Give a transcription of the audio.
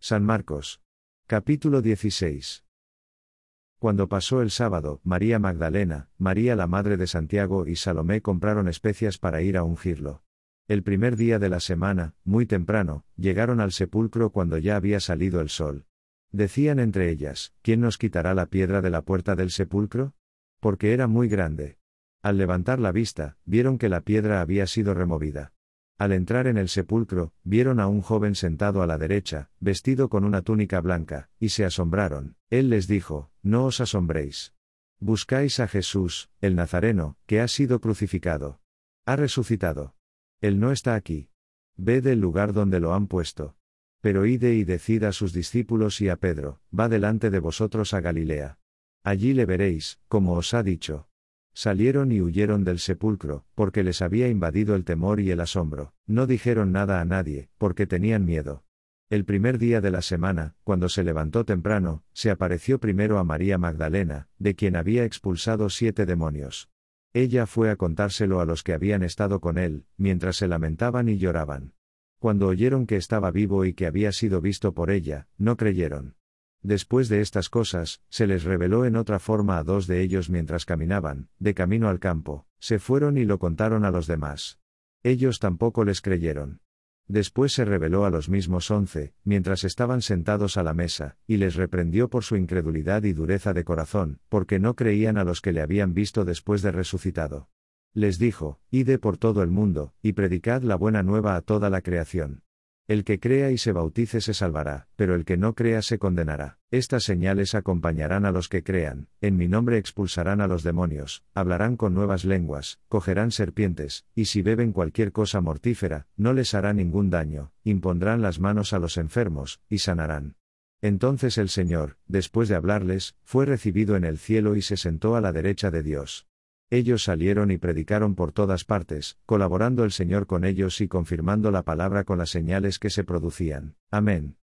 San Marcos. Capítulo 16. Cuando pasó el sábado, María Magdalena, María la madre de Santiago y Salomé compraron especias para ir a ungirlo. El primer día de la semana, muy temprano, llegaron al sepulcro cuando ya había salido el sol. Decían entre ellas, ¿quién nos quitará la piedra de la puerta del sepulcro? Porque era muy grande. Al levantar la vista, vieron que la piedra había sido removida. Al entrar en el sepulcro, vieron a un joven sentado a la derecha, vestido con una túnica blanca, y se asombraron. Él les dijo, no os asombréis. Buscáis a Jesús, el Nazareno, que ha sido crucificado. Ha resucitado. Él no está aquí. Ved el lugar donde lo han puesto. Pero ide y decid a sus discípulos y a Pedro, va delante de vosotros a Galilea. Allí le veréis, como os ha dicho. Salieron y huyeron del sepulcro, porque les había invadido el temor y el asombro. No dijeron nada a nadie, porque tenían miedo. El primer día de la semana, cuando se levantó temprano, se apareció primero a María Magdalena, de quien había expulsado 7 demonios. Ella fue a contárselo a los que habían estado con él, mientras se lamentaban y lloraban. Cuando oyeron que estaba vivo y que había sido visto por ella, no creyeron. Después de estas cosas, se les reveló en otra forma a 2 de ellos mientras caminaban, de camino al campo, se fueron y lo contaron a los demás. Ellos tampoco les creyeron. Después se reveló a los mismos 11, mientras estaban sentados a la mesa, y les reprendió por su incredulidad y dureza de corazón, porque no creían a los que le habían visto después de resucitado. Les dijo, id por todo el mundo, y predicad la buena nueva a toda la creación. El que crea y se bautice se salvará, pero el que no crea se condenará. Estas señales acompañarán a los que crean, en mi nombre expulsarán a los demonios, hablarán con nuevas lenguas, cogerán serpientes, y si beben cualquier cosa mortífera, no les hará ningún daño, impondrán las manos a los enfermos, y sanarán. Entonces el Señor, después de hablarles, fue recibido en el cielo y se sentó a la derecha de Dios. Ellos salieron y predicaron por todas partes, colaborando el Señor con ellos y confirmando la palabra con las señales que se producían. Amén.